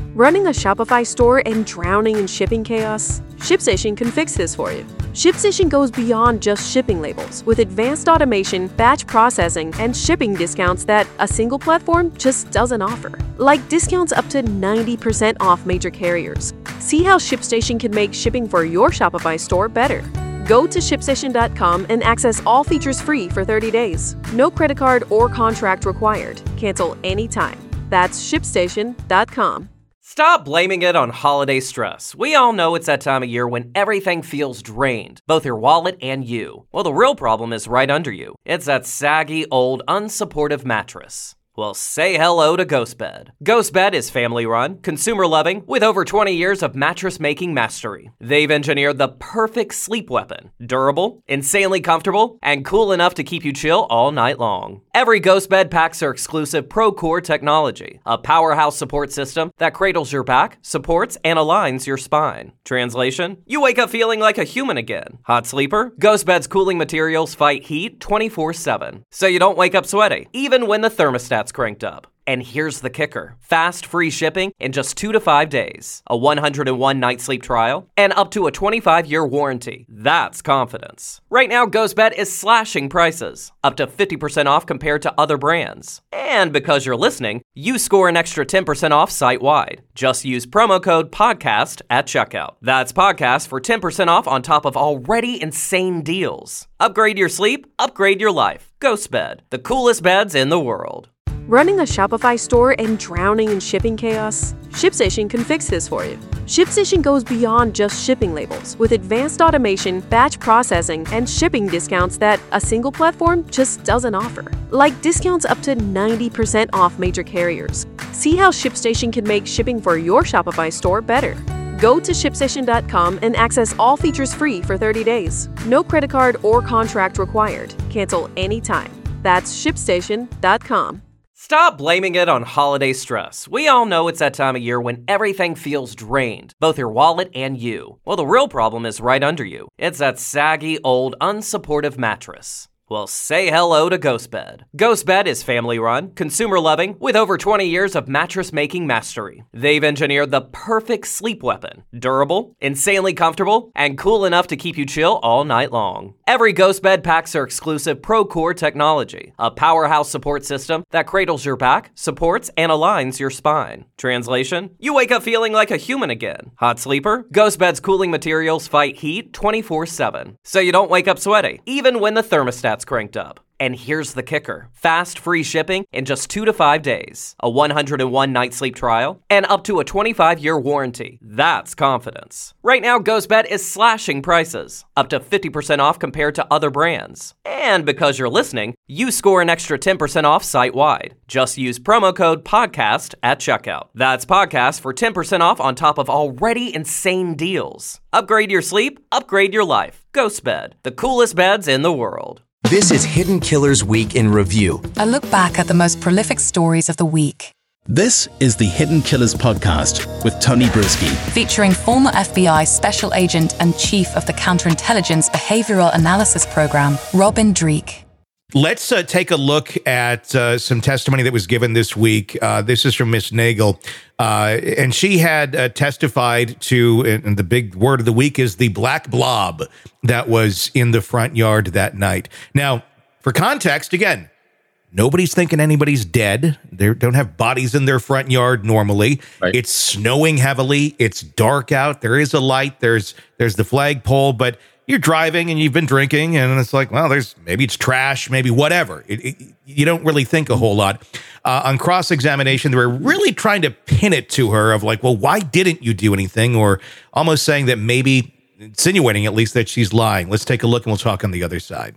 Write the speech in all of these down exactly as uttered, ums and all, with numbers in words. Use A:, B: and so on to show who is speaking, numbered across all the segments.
A: Running a Shopify store and drowning in shipping chaos? ShipStation can fix this for you. ShipStation goes beyond just shipping labels with advanced automation, batch processing, and shipping discounts that a single platform just doesn't offer. Like discounts up to ninety percent off major carriers. See how ShipStation can make shipping for your Shopify store better. Go to ShipStation dot com and access all features free for thirty days. No credit card or contract required. Cancel anytime. That's ShipStation dot com.
B: Stop blaming it on holiday stress. We all know it's that time of year when everything feels drained, both your wallet and you. Well, the real problem is right under you. It's that saggy, old, unsupportive mattress. Well, say hello to GhostBed. GhostBed is family-run, consumer-loving, with over twenty years of mattress-making mastery. They've engineered the perfect sleep weapon. Durable, insanely comfortable, and cool enough to keep you chill all night long. Every GhostBed packs their exclusive ProCore technology, a powerhouse support system that cradles your back, supports, and aligns your spine. Translation? You wake up feeling like a human again. Hot sleeper? GhostBed's cooling materials fight heat twenty-four seven, so you don't wake up sweaty, even when the thermostat's cranked up. And here's the kicker. Fast, free shipping in just two to five days, a one hundred one night sleep trial, and up to a twenty-five year warranty. That's confidence. Right now, GhostBed is slashing prices, up to fifty percent off compared to other brands. And because you're listening, you score an extra ten percent off site-wide. Just use promo code PODCAST at checkout. That's PODCAST for ten percent off on top of already insane deals. Upgrade your sleep, upgrade your life. GhostBed, the coolest beds in the world.
A: Running a Shopify store and drowning in shipping chaos? ShipStation can fix this for you. ShipStation goes beyond just shipping labels with advanced automation, batch processing, and shipping discounts that a single platform just doesn't offer. Like discounts up to ninety percent off major carriers. See how ShipStation can make shipping for your Shopify store better. Go to ShipStation dot com and access all features free for thirty days. No credit card or contract required. Cancel anytime. That's ShipStation dot com.
B: Stop blaming it on holiday stress. We all know it's that time of year when everything feels drained, both your wallet and you. Well, the real problem is right under you. It's that saggy, old, unsupportive mattress. Well, say hello to GhostBed. GhostBed is family-run, consumer-loving, with over twenty years of mattress-making mastery. They've engineered the perfect sleep weapon. Durable, insanely comfortable, and cool enough to keep you chill all night long. Every GhostBed packs their exclusive ProCore technology, a powerhouse support system that cradles your back, supports, and aligns your spine. Translation? You wake up feeling like a human again. Hot sleeper? GhostBed's cooling materials fight heat twenty-four seven, so you don't wake up sweaty, even when the thermostat's cranked up. And here's the kicker. Fast, free shipping in just two to five days, a one hundred one night sleep trial, and up to a twenty-five year warranty. That's confidence. Right now, GhostBed is slashing prices, up to fifty percent off compared to other brands. And because you're listening, you score an extra ten percent off site-wide. Just use promo code PODCAST at checkout. That's PODCAST for ten percent off on top of already insane deals. Upgrade your sleep, upgrade your life. GhostBed, the coolest beds in the world.
C: This is Hidden Killers Week in Review.
D: A look back at the most prolific stories of the week.
E: This is the Hidden Killers podcast with Tony Bruski.
D: Featuring former F B I Special Agent and Chief of the Counterintelligence Behavioral Analysis Program, Robin Dreeke.
F: Let's uh, take a look at uh, some testimony that was given this week. Uh, this is from Miss Nagel. Uh, and she had uh, testified to, and the big word of the week is the black blob that was in the front yard that night. Now, for context, again, nobody's thinking anybody's dead. They don't have bodies in their front yard normally. Right. It's snowing heavily. It's dark out. There is a light. There's there's the flagpole, but you're driving and you've been drinking, and it's like, well, there's maybe it's trash, maybe whatever. It, it, you don't really think a whole lot. Uh, on cross-examination, they were really trying to pin it to her of like, well, why didn't you do anything? Or almost saying that maybe, insinuating at least that she's lying. Let's take a look and we'll talk on the other side.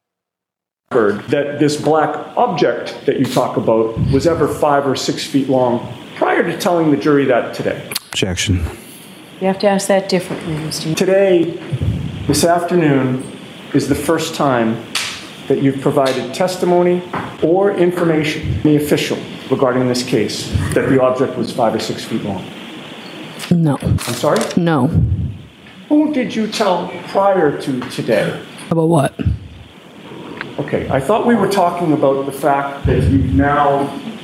G: Heard that this black object that you talk about was ever five or six feet long prior to telling the jury that today.
H: Objection.
I: You have to ask that differently, Mister
G: Today, this afternoon, is the first time that you've provided testimony or information, any official, regarding this case, that the object was five or six feet long.
I: No.
G: I'm sorry?
I: No.
G: Who did you tell prior to today?
I: About what?
G: Okay, I thought we were talking about the fact that you've now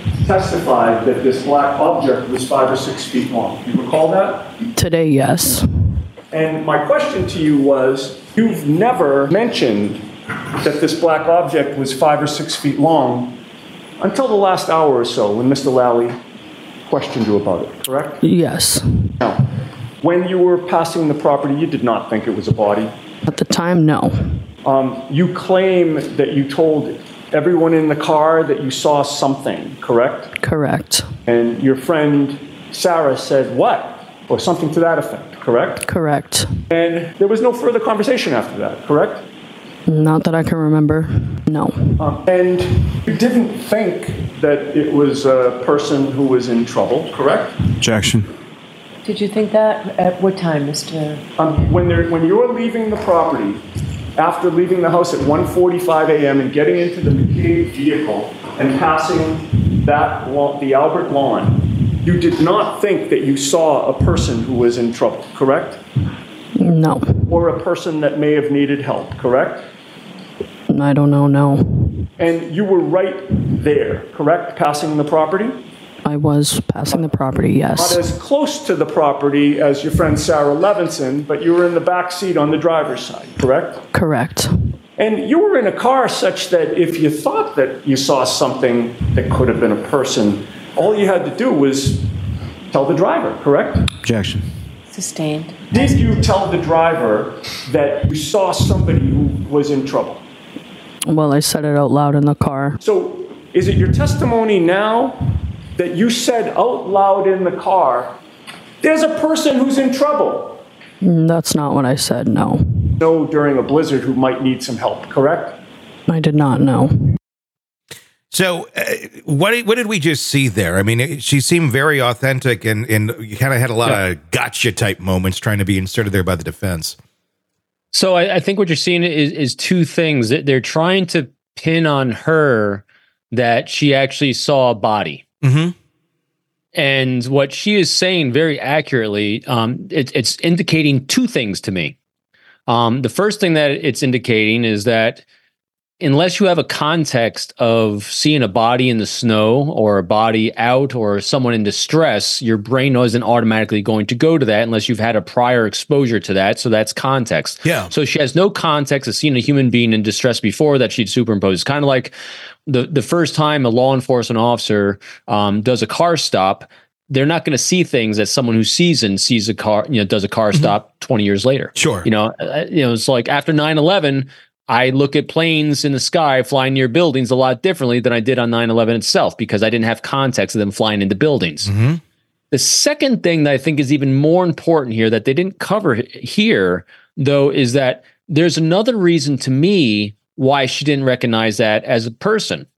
G: testified that this black object was five or six feet long. You recall that?
I: Today, yes.
G: And my question to you was, you've never mentioned that this black object was five or six feet long until the last hour or so when Mister Lally questioned you about it, correct?
I: Yes.
G: Now, when you were passing the property, you did not think it was a body.
I: At the time, no.
G: Um, you claim that you told everyone in the car that you saw something, correct?
I: Correct.
G: And your friend Sarah said what? Or something to that effect, correct?
I: Correct.
G: And there was no further conversation after that, correct?
I: Not that I can remember, no.
G: Um, and you didn't think that it was a person who was in trouble, correct?
H: Objection.
I: Did you think that? At what time, Mister
G: Um, when, there, when you were leaving the property, after leaving the house at one forty-five a.m. and getting into the McCabe vehicle and passing that lawn, the Albert lawn, you did not think that you saw a person who was in trouble, correct?
I: No.
G: Or a person that may have needed help, correct?
I: I don't know, no.
G: And you were right there, correct, passing the property?
I: I was passing the property, yes.
G: Not as close to the property as your friend Sarah Levinson, but you were in the back seat on the driver's side, correct?
I: Correct.
G: And you were in a car such that if you thought that you saw something that could have been a person, all you had to do was tell the driver, correct?
H: Objection.
I: Sustained.
G: Did you tell the driver that you saw somebody who was in trouble?
I: Well, I said it out loud in the car.
G: So is it your testimony now that you said out loud in the car, there's a person who's in trouble?
I: That's not what I said, no.
G: No, during a blizzard who might need some help, correct?
I: I did not know.
F: So uh, what, did- what did we just see there? I mean, it, she seemed very authentic, and, and you kind of had a lot
J: Yeah.
F: of gotcha type moments trying to be inserted there by the defense.
J: So I, I think what you're seeing is, is two things. That they're trying to pin on her that she actually saw a body.
F: Mm-hmm.
J: And what she is saying very accurately, um, it, it's indicating two things to me. Um, the first thing that it's indicating is that unless you have a context of seeing a body in the snow or a body out or someone in distress, your brain isn't automatically going to go to that unless you've had a prior exposure to that. So that's context.
F: Yeah.
J: So she has no context of seeing a human being in distress before that she'd superimpose. Kind of like the, the first time a law enforcement officer um, does a car stop, they're not going to see things that someone who's seasoned sees a car, you know, does a car stop twenty years later.
F: Sure.
J: You know, uh, you know, it's like after nine eleven, I look at planes in the sky flying near buildings a lot differently than I did on nine eleven itself because I didn't have context of them flying into buildings.
F: Mm-hmm.
J: The second thing that I think is even more important here that they didn't cover h- here, though, is that there's another reason to me why she didn't recognize that as a person.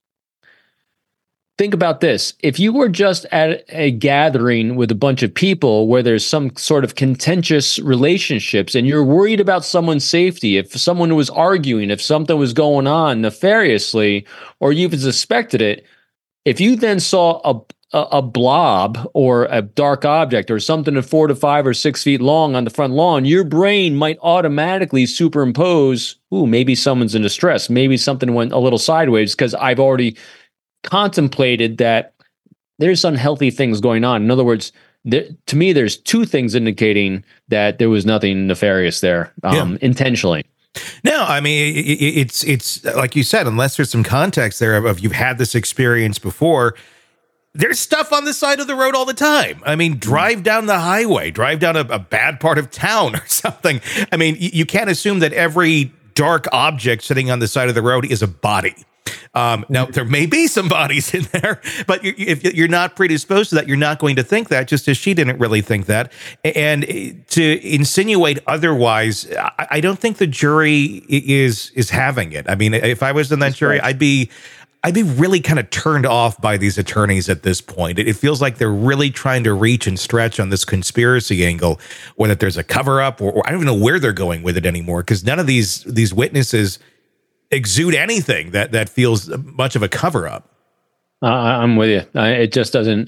J: Think about this. If you were just at a gathering with a bunch of people where there's some sort of contentious relationships and you're worried about someone's safety, if someone was arguing, if something was going on nefariously, or you even suspected it, if you then saw a, a, a blob or a dark object or something of four to five or six feet long on the front lawn, your brain might automatically superimpose, ooh, maybe someone's in distress. Maybe something went a little sideways because I've already contemplated that there's unhealthy things going on. In other words, there, to me, there's two things indicating that there was nothing nefarious there um,
F: Yeah.
J: intentionally.
F: No, I mean, it, it, it's it's like you said, unless there's some context there of, of you've had this experience before, there's stuff on the side of the road all the time. I mean, drive down the highway, drive down a, a bad part of town or something. I mean, you, you can't assume that every dark object sitting on the side of the road is a body. Um, now, there may be some bodies in there, but you, if you're not predisposed to that, you're not going to think that, just as she didn't really think that. And to insinuate otherwise, I, I don't think the jury is is having it. I mean, if I was in that jury, I'd be I'd be really kind of turned off by these attorneys at this point. It, it feels like they're really trying to reach and stretch on this conspiracy angle, or that there's a cover up, or, or I don't even know where they're going with it anymore, because none of these these witnesses exude anything that that feels much of a cover up.
J: Uh, I'm with you. Uh, it just doesn't.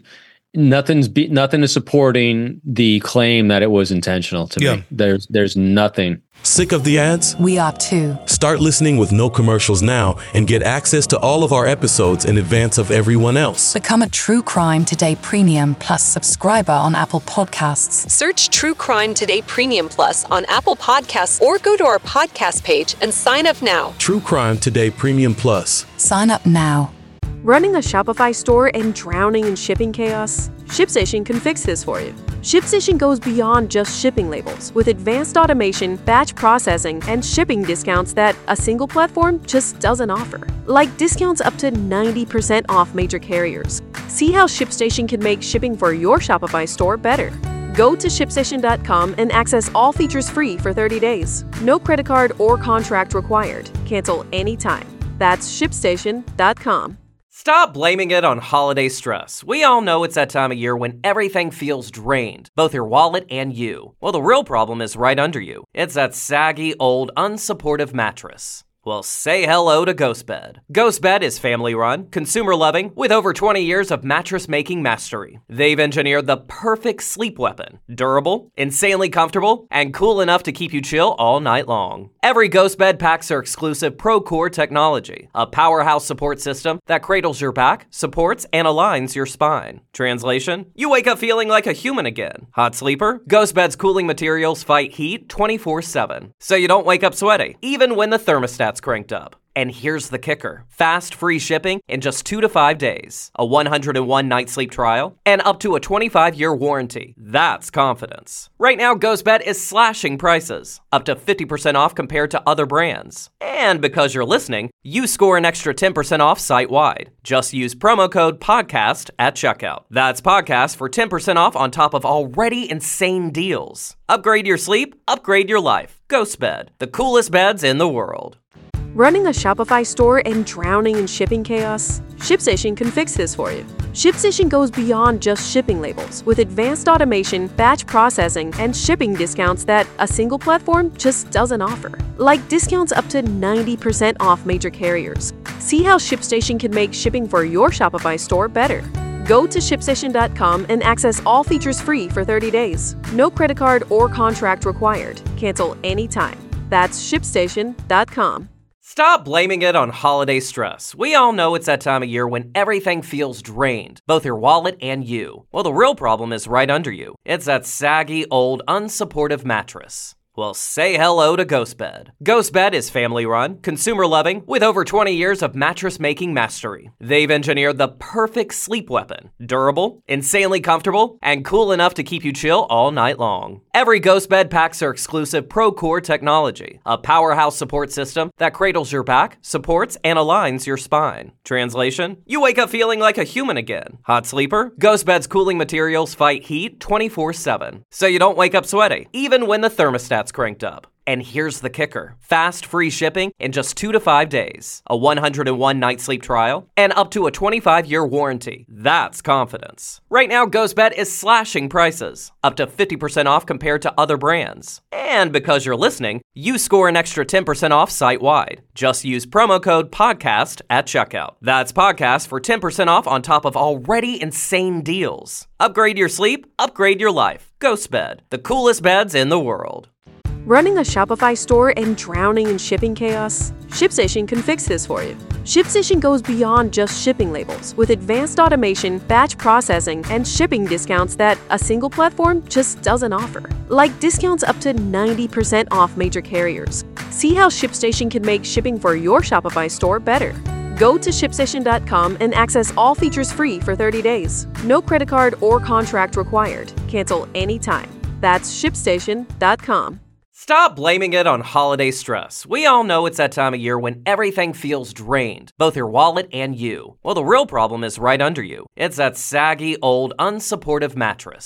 J: nothing's be, nothing is supporting the claim that it was intentional to
F: Yeah.
J: me. There's there's nothing.
H: Sick of the ads?
D: We are too.
H: Start listening with no commercials now and get access to all of our episodes in advance of everyone else.
D: Become a True Crime Today Premium Plus subscriber on Apple Podcasts.
K: Search True Crime Today Premium Plus on Apple Podcasts or go to our podcast page and sign up now.
H: True Crime Today Premium Plus.
D: Sign up now.
A: Running a Shopify store and drowning in shipping chaos? ShipStation can fix this for you. ShipStation goes beyond just shipping labels with advanced automation, batch processing, and shipping discounts that a single platform just doesn't offer. Like discounts up to ninety percent off major carriers. See how ShipStation can make shipping for your Shopify store better. Go to ship station dot com and access all features free for thirty days. No credit card or contract required. Cancel anytime. That's ship station dot com.
B: Stop blaming it on holiday stress. We all know it's that time of year when everything feels drained, both your wallet and you. Well, the real problem is right under you. It's that saggy, old, unsupportive mattress. Well, say hello to GhostBed. GhostBed is family-run, consumer-loving, with over twenty years of mattress-making mastery. They've engineered the perfect sleep weapon. Durable, insanely comfortable, and cool enough to keep you chill all night long. Every GhostBed packs their exclusive ProCore technology, a powerhouse support system that cradles your back, supports, and aligns your spine. Translation? You wake up feeling like a human again. Hot sleeper? GhostBed's cooling materials fight heat twenty-four seven, so you don't wake up sweaty, even when the thermostat's cranked up. And here's the kicker. Fast, free shipping in just two to five days. A one hundred one night sleep trial, and up to a twenty-five year warranty. That's confidence. Right now, GhostBed is slashing prices, up to fifty percent off compared to other brands. And because you're listening, you score an extra ten percent off site-wide. Just use promo code PODCAST at checkout. That's PODCAST for ten percent off on top of already insane deals. Upgrade your sleep, upgrade your life. GhostBed, the coolest beds in the world.
A: Running a Shopify store and drowning in shipping chaos? ShipStation can fix this for you. ShipStation goes beyond just shipping labels with advanced automation, batch processing, and shipping discounts that a single platform just doesn't offer. Like discounts up to ninety percent off major carriers. See how ShipStation can make shipping for your Shopify store better. Go to ship station dot com and access all features free for thirty days. No credit card or contract required. Cancel anytime. That's ship station dot com.
B: Stop blaming it on holiday stress. We all know it's that time of year when everything feels drained, both your wallet and you. Well, the real problem is right under you. It's that saggy, old, unsupportive mattress. Well, say hello to GhostBed. GhostBed is family-run, consumer-loving, with over twenty years of mattress-making mastery. They've engineered the perfect sleep weapon. Durable, insanely comfortable, and cool enough to keep you chill all night long. Every GhostBed packs their exclusive ProCore technology, a powerhouse support system that cradles your back, supports, and aligns your spine. Translation? You wake up feeling like a human again. Hot sleeper? GhostBed's cooling materials fight heat twenty-four seven, so you don't wake up sweaty, even when the thermostat cranked up. And here's the kicker. Fast, free shipping in just two to five days. A one hundred one night sleep trial, and up to a twenty-five year warranty. That's confidence. Right now, GhostBed is slashing prices, up to fifty percent off compared to other brands. And because you're listening, you score an extra ten percent off site-wide. Just use promo code PODCAST at checkout. That's PODCAST for ten percent off on top of already insane deals. Upgrade your sleep, upgrade your life. GhostBed, the coolest beds in the world.
A: Running a Shopify store and drowning in shipping chaos? ShipStation can fix this for you. ShipStation goes beyond just shipping labels with advanced automation, batch processing, and shipping discounts that a single platform just doesn't offer. Like discounts up to ninety percent off major carriers. See how ShipStation can make shipping for your Shopify store better. Go to ship station dot com and access all features free for thirty days. No credit card or contract required. Cancel anytime. That's ship station dot com.
B: Stop blaming it on holiday stress. We all know it's that time of year when everything feels drained, both your wallet and you. Well, the real problem is right under you. It's that saggy, old, unsupportive mattress.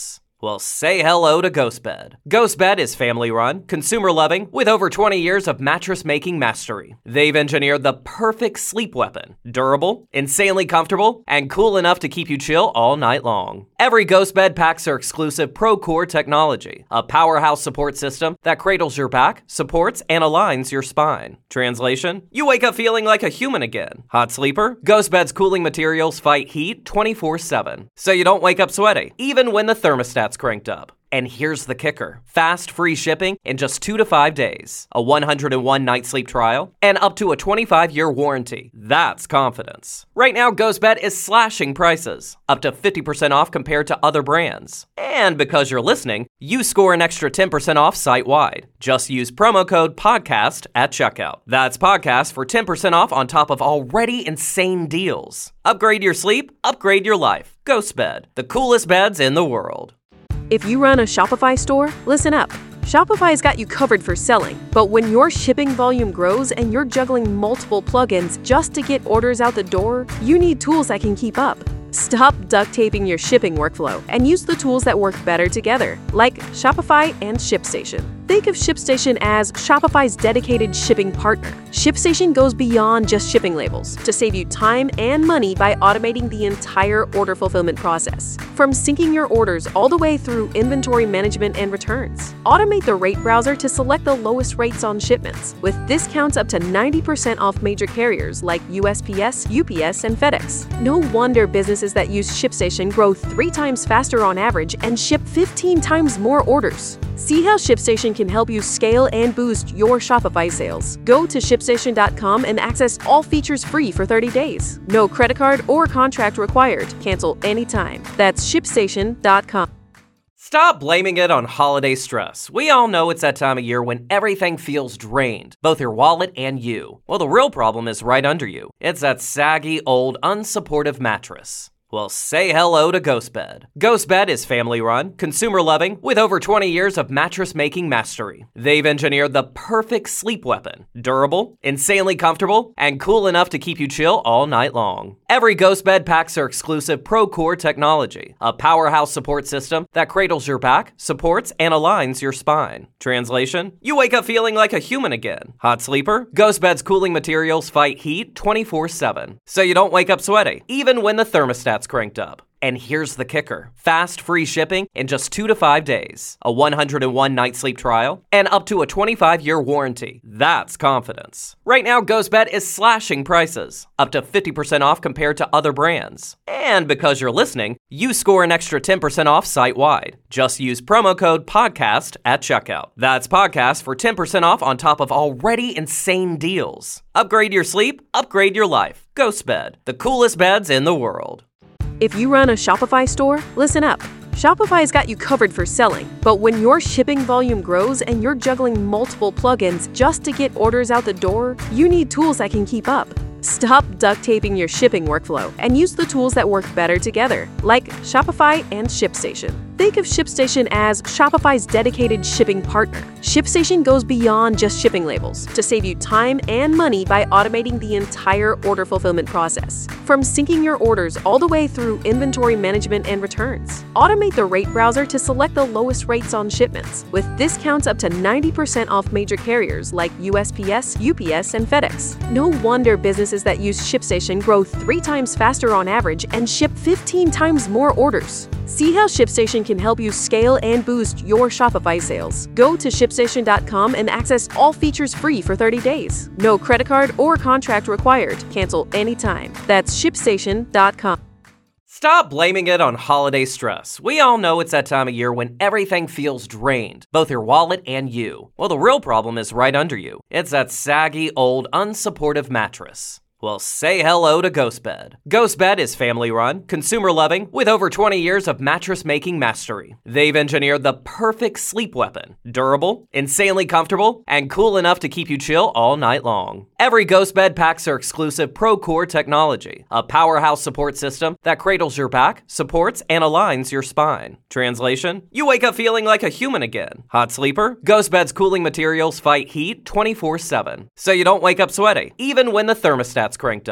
B: Well, say hello to GhostBed. GhostBed is family-run, consumer-loving, with over twenty years of mattress-making mastery. They've engineered the perfect sleep weapon. Durable, insanely comfortable, and cool enough to keep you chill all night long. Every GhostBed packs their exclusive ProCore technology, a powerhouse support system that cradles your back, supports, and aligns your spine. Translation: you wake up feeling like a human again. Hot sleeper? GhostBed's cooling materials fight heat twenty-four seven, so you don't wake up sweaty, even when the thermostat's cranked up. And here's the kicker. Fast, free shipping in just two to five days, a one hundred one night sleep trial, and up to a twenty-five year warranty. That's confidence. Right now, GhostBed is slashing prices, up to fifty percent off compared to other brands. And because you're listening, you score an extra ten percent off site-wide. Just use promo code PODCAST at checkout. That's PODCAST for ten percent off on top of already insane deals. Upgrade your sleep, upgrade your life. GhostBed, the coolest beds in the world.
A: If you run a Shopify store, listen up. Shopify's got you covered for selling, but when your shipping volume grows and you're juggling multiple plugins just to get orders out the door, you need tools that can keep up. Stop duct taping your shipping workflow and use the tools that work better together, like Shopify and ShipStation. Think of ShipStation as Shopify's dedicated shipping partner. ShipStation goes beyond just shipping labels to save you time and money by automating the entire order fulfillment process, from syncing your orders all the way through inventory management and returns. Automate the rate browser to select the lowest rates on shipments, with discounts up to ninety percent off major carriers like U S P S, U P S, and FedEx. No wonder businesses that use ShipStation grow three times faster on average and ship fifteen times more orders. See how ShipStation can help you scale and boost your Shopify sales. Go to ship station dot com and access all features free for thirty days. No credit card or contract required. Cancel anytime. That's ship station dot com.
B: Stop blaming it on holiday stress. We all know it's that time of year when everything feels drained, both your wallet and you. Well, the real problem is right under you. It's that saggy, old, unsupportive mattress. Well, say hello to GhostBed. GhostBed is family-run, consumer-loving, with over twenty years of mattress-making mastery. They've engineered the perfect sleep weapon. Durable, insanely comfortable, and cool enough to keep you chill all night long. Every GhostBed packs their exclusive ProCore technology, a powerhouse support system that cradles your back, supports, and aligns your spine. Translation: you wake up feeling like a human again. Hot sleeper? GhostBed's cooling materials fight heat twenty-four seven, so you don't wake up sweaty, even when the thermostat's cranked up. And here's the kicker. Fast, free shipping in just two to five days, a one hundred one night sleep trial, and up to a twenty-five year warranty. That's confidence. Right now, GhostBed is slashing prices, up to fifty percent off compared to other brands. And because you're listening, you score an extra ten percent off site-wide. Just use promo code PODCAST at checkout. That's PODCAST for ten percent off on top of already insane deals. Upgrade your sleep, upgrade your life. GhostBed, the coolest beds in the world.
A: If you run a Shopify store, listen up. Shopify's got you covered for selling, but when your shipping volume grows and you're juggling multiple plugins just to get orders out the door, you need tools that can keep up. Stop duct taping your shipping workflow and use the tools that work better together, like Shopify and ShipStation. Think of ShipStation as Shopify's dedicated shipping partner. ShipStation goes beyond just shipping labels to save you time and money by automating the entire order fulfillment process, from syncing your orders all the way through inventory management and returns. Automate the rate browser to select the lowest rates on shipments, with discounts up to ninety percent off major carriers like U S P S, U P S, and FedEx. No wonder businesses that use ShipStation grow three times faster on average and ship fifteen times more orders. See how ShipStation can help you scale and boost your Shopify sales. Go to ship station dot com and access all features free for thirty days. No credit card or contract required. Cancel anytime. That's ship station dot com.
B: Stop blaming it on holiday stress. We all know it's that time of year when everything feels drained, both your wallet and you. Well, the real problem is right under you. It's that saggy, old, unsupportive mattress. Well, say hello to GhostBed. GhostBed is family-run, consumer-loving, with over twenty years of mattress-making mastery. They've engineered the perfect sleep weapon. Durable, insanely comfortable, and cool enough to keep you chill all night long. Every GhostBed packs their exclusive ProCore technology, a powerhouse support system that cradles your back, supports, and aligns your spine. Translation: you wake up feeling like a human again. Hot sleeper? GhostBed's cooling materials fight heat twenty-four seven, so you don't wake up sweaty, even when the thermostat's cranked up.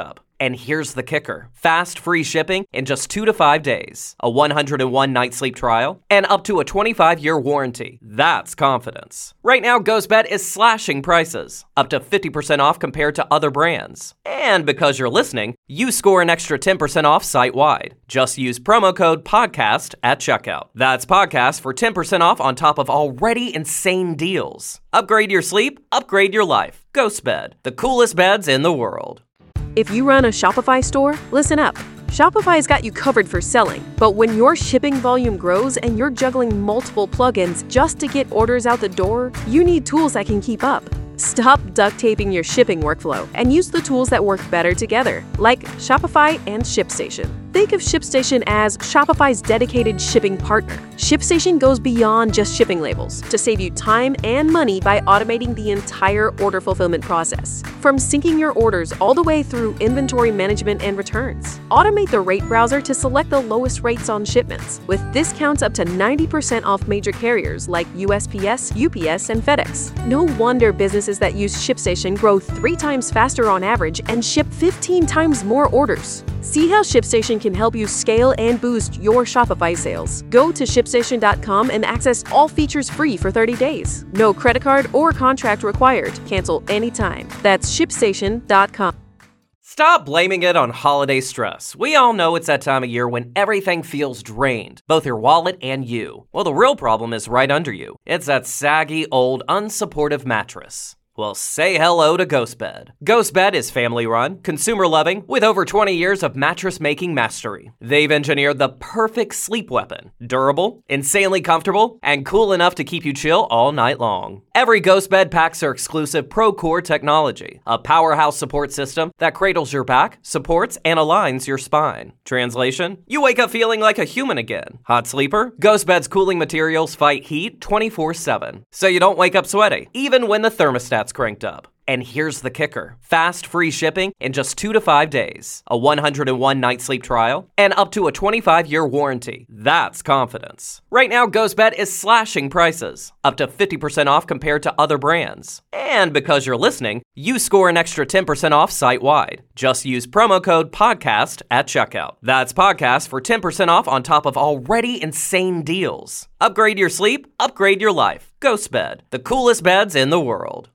B: And here's the kicker. Fast, free shipping in just two to five days. A one hundred one night sleep trial. And up to a twenty-five year warranty. That's confidence. Right now, GhostBed is slashing prices. Up to fifty percent off compared to other brands. And because you're listening, you score an extra ten percent off site-wide. Just use promo code PODCAST at checkout. That's podcast for ten percent off on top of already insane deals. Upgrade your sleep, upgrade your life. GhostBed, the coolest beds in the world.
A: If you run a Shopify store, listen up. Shopify's got you covered for selling, but when your shipping volume grows and you're juggling multiple plugins just to get orders out the door, you need tools that can keep up. Stop duct taping your shipping workflow and use the tools that work better together, like Shopify and ShipStation. Think of ShipStation as Shopify's dedicated shipping partner. ShipStation goes beyond just shipping labels to save you time and money by automating the entire order fulfillment process. From syncing your orders all the way through inventory management and returns. Automate the rate browser to select the lowest rates on shipments, with discounts up to ninety percent off major carriers like U S P S, U P S, and FedEx. No wonder businesses that use ShipStation grow three times faster on average and ship fifteen times more orders. See how ShipStation can help you scale and boost your Shopify sales. Go to ShipStation dot com and access all features free for thirty days. No credit card or contract required. Cancel anytime. That's ShipStation dot com.
B: Stop blaming it on holiday stress. We all know it's that time of year when everything feels drained, both your wallet and you. Well, the real problem is right under you. It's that saggy, old, unsupportive mattress. Well, say hello to GhostBed. GhostBed is family-run, consumer-loving, with over twenty years of mattress-making mastery. They've engineered the perfect sleep weapon. Durable, insanely comfortable, and cool enough to keep you chill all night long. Every GhostBed packs their exclusive ProCore technology, a powerhouse support system that cradles your back, supports, and aligns your spine. Translation? You wake up feeling like a human again. Hot sleeper? GhostBed's cooling materials fight heat twenty-four seven, so you don't wake up sweaty, even when the thermostat's cranked up. And here's the kicker. Fast, free shipping in just two to five days. A one hundred one night sleep trial. And up to a twenty-five year warranty. That's confidence. Right now, GhostBed is slashing prices. Up to fifty percent off compared to other brands. And because you're listening, you score an extra ten percent off site-wide. Just use promo code PODCAST at checkout. That's podcast for ten percent off on top of already insane deals. Upgrade your sleep, upgrade your life. GhostBed, the coolest beds in the world.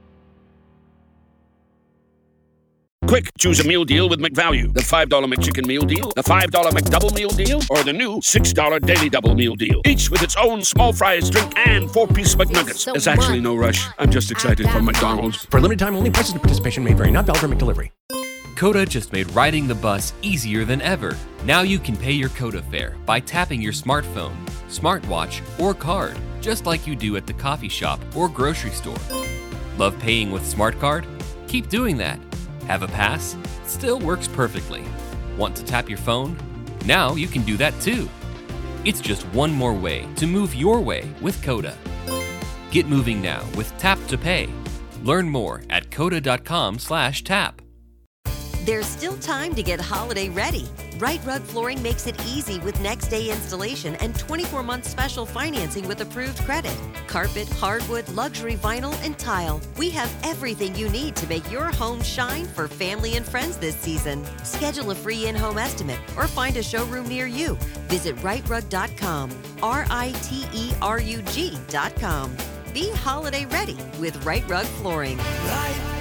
L: Quick, choose a meal deal with McValue. The five dollar McChicken meal deal, the five dollar McDouble meal deal, or the new six dollar Daily Double meal deal. Each with its own small fries, drink, and four-piece McNuggets. There's actually no rush. I'm just excited for McDonald's.
M: For limited time only, prices and participation may vary. Not valid for McDelivery.
N: Coda just made riding the bus easier than ever. Now you can pay your Coda fare by tapping your smartphone, smartwatch, or card, just like you do at the coffee shop or grocery store. Love paying with SmartCard? Keep doing that. Have a pass? Still works perfectly. Want to tap your phone? Now you can do that too. It's just one more way to move your way with Coda. Get moving now with Tap to Pay. Learn more at coda dot com slash tap.
O: There's still time to get holiday ready. Right Rug Flooring makes it easy with next day installation and twenty-four month special financing with approved credit. Carpet, hardwood, luxury vinyl, and tile. We have everything you need to make your home shine for family and friends this season. Schedule a free in-home estimate or find a showroom near you. Visit right rug dot com, R I T E R U G dot com. Be holiday ready with Right Rug Flooring.
P: Right.